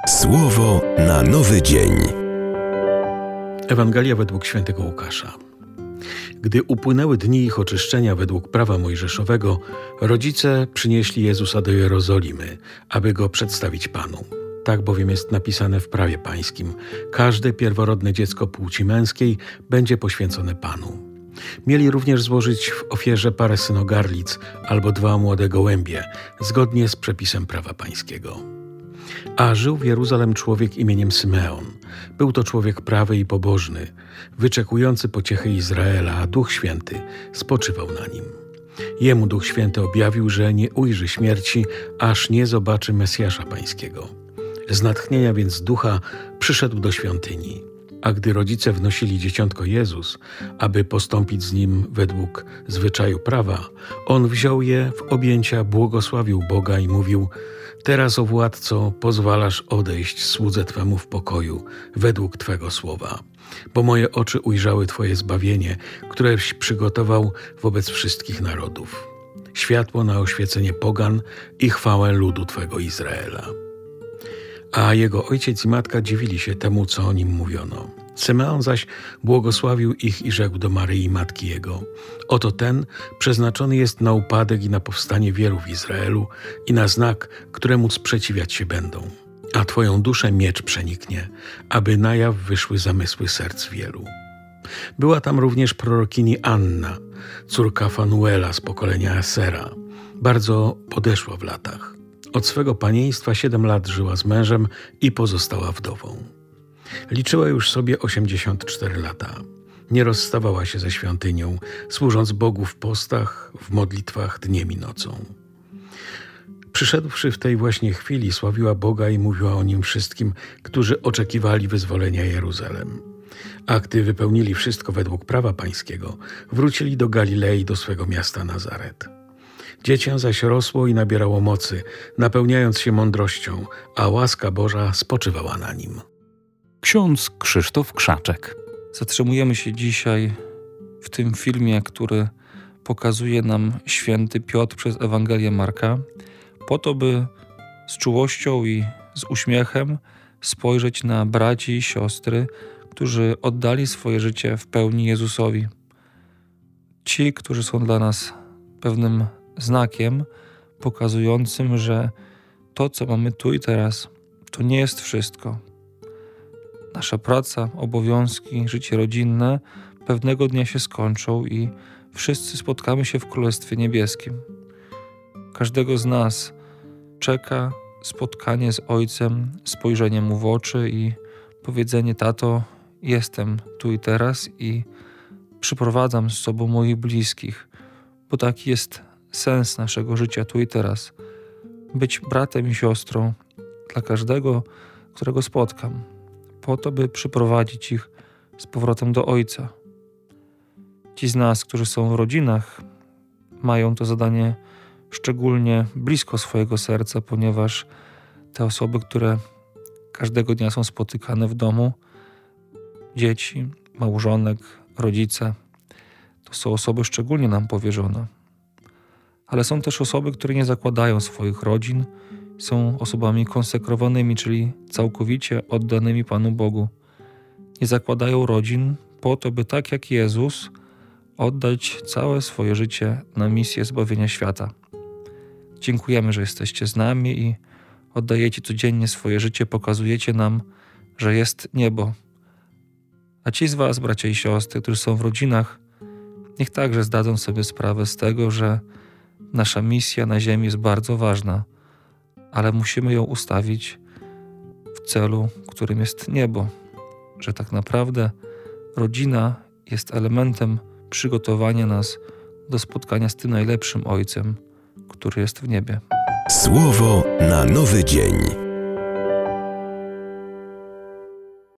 Słowo na nowy dzień. Ewangelia według świętego Łukasza. Gdy upłynęły dni ich oczyszczenia według prawa mojżeszowego, rodzice przynieśli Jezusa do Jerozolimy, aby Go przedstawić Panu. Tak bowiem jest napisane w prawie pańskim: każde pierworodne dziecko płci męskiej będzie poświęcone Panu. Mieli również złożyć w ofierze parę synogarlic albo 2 młode gołębie, zgodnie z przepisem prawa pańskiego. A żył w Jeruzalem człowiek imieniem Symeon. Był to człowiek prawy i pobożny, wyczekujący pociechy Izraela, a Duch Święty spoczywał na nim. Jemu Duch Święty objawił, że nie ujrzy śmierci, aż nie zobaczy Mesjasza pańskiego. Z natchnienia więc Ducha przyszedł do świątyni. A gdy rodzice wnosili dzieciątko Jezus, aby postąpić z nim według zwyczaju prawa, on wziął je w objęcia, błogosławił Boga i mówił: teraz, o Władco, pozwalasz odejść słudze Twemu w pokoju, według Twego słowa. Bo moje oczy ujrzały Twoje zbawienie, któreś przygotował wobec wszystkich narodów. Światło na oświecenie pogan i chwałę ludu Twego Izraela. A jego ojciec i matka dziwili się temu, co o nim mówiono. Symeon zaś błogosławił ich i rzekł do Maryi, matki jego: oto ten przeznaczony jest na upadek i na powstanie wielu w Izraelu i na znak, któremu sprzeciwiać się będą. A Twoją duszę miecz przeniknie, aby na jaw wyszły zamysły serc wielu. Była tam również prorokini Anna, córka Fanuela z pokolenia Asera. Bardzo podeszła w latach. Od swego panieństwa 7 lat żyła z mężem i pozostała wdową. Liczyła już sobie 84 lata. Nie rozstawała się ze świątynią, służąc Bogu w postach, w modlitwach dniem i nocą. Przyszedłszy w tej właśnie chwili, sławiła Boga i mówiła o Nim wszystkim, którzy oczekiwali wyzwolenia Jeruzalem. A gdy wypełnili wszystko według prawa pańskiego, wrócili do Galilei, do swego miasta Nazaret. Dziecię zaś rosło i nabierało mocy, napełniając się mądrością, a łaska Boża spoczywała na nim. Ksiądz Krzysztof Krzaczek. Zatrzymujemy się dzisiaj w tym filmie, który pokazuje nam święty Piotr przez Ewangelię Marka, po to, by z czułością i z uśmiechem spojrzeć na braci i siostry, którzy oddali swoje życie w pełni Jezusowi. Ci, którzy są dla nas pewnym znakiem pokazującym, że to, co mamy tu i teraz, to nie jest wszystko. Nasza praca, obowiązki, życie rodzinne pewnego dnia się skończą i wszyscy spotkamy się w Królestwie Niebieskim. Każdego z nas czeka spotkanie z Ojcem, spojrzenie Mu w oczy i powiedzenie: tato, jestem tu i teraz i przyprowadzam z sobą moich bliskich, bo taki jest sens naszego życia tu i teraz. Być bratem i siostrą dla każdego, którego spotkam, po to, by przyprowadzić ich z powrotem do Ojca. Ci z nas, którzy są w rodzinach, mają to zadanie szczególnie blisko swojego serca, ponieważ te osoby, które każdego dnia są spotykane w domu, dzieci, małżonek, rodzice, to są osoby szczególnie nam powierzone. Ale są też osoby, które nie zakładają swoich rodzin, są osobami konsekrowanymi, czyli całkowicie oddanymi Panu Bogu. Nie zakładają rodzin po to, by tak jak Jezus oddać całe swoje życie na misję zbawienia świata. Dziękujemy, że jesteście z nami i oddajecie codziennie swoje życie, pokazujecie nam, że jest niebo. A ci z was, bracia i siostry, którzy są w rodzinach, niech także zdadzą sobie sprawę z tego, że nasza misja na ziemi jest bardzo ważna, ale musimy ją ustawić w celu, którym jest niebo. Że tak naprawdę rodzina jest elementem przygotowania nas do spotkania z tym najlepszym Ojcem, który jest w niebie. Słowo na nowy dzień.